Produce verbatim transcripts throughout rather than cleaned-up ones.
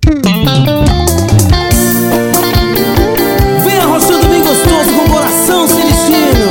Vem arrochando bem gostoso com o coração sem destino.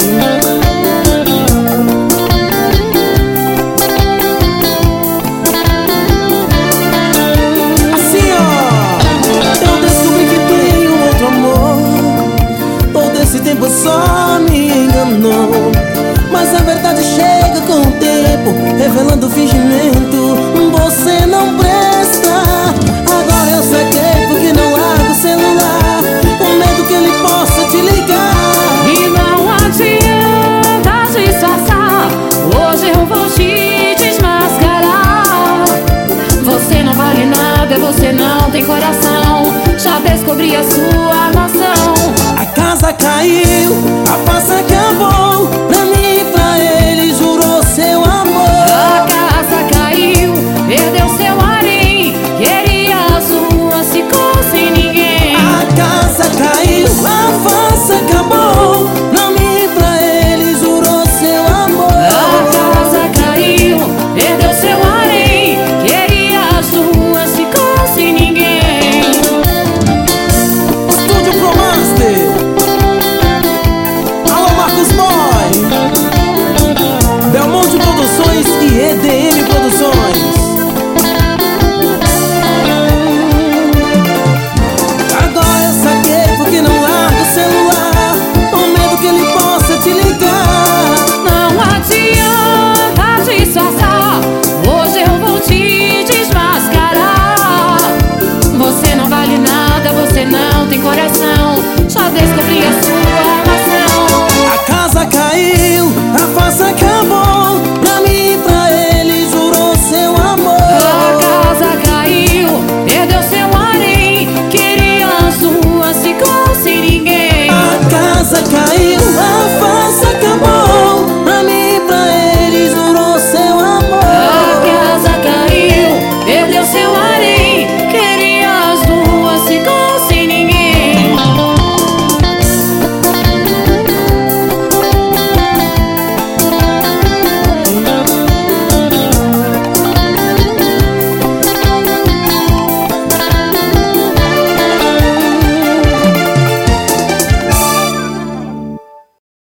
Assim ó, eu descobri que tenho um outro amor. Todo esse tempo só me enganou, mas a verdade chega com o tempo, revelando o fingimento. Você não presta. Agora eu saquei porque não largo o celular, com medo que ele possa te ligar. E não adianta disfarçar, hoje eu vou te desmascarar. Você não vale nada, você não tem coração. Já descobri a sua nação. A casa caiu, a paz acabou.